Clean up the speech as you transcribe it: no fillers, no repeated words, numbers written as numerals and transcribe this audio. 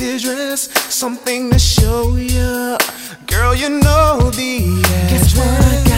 sexy dress, something to show ya. Girl, you know the address. Guess what I got?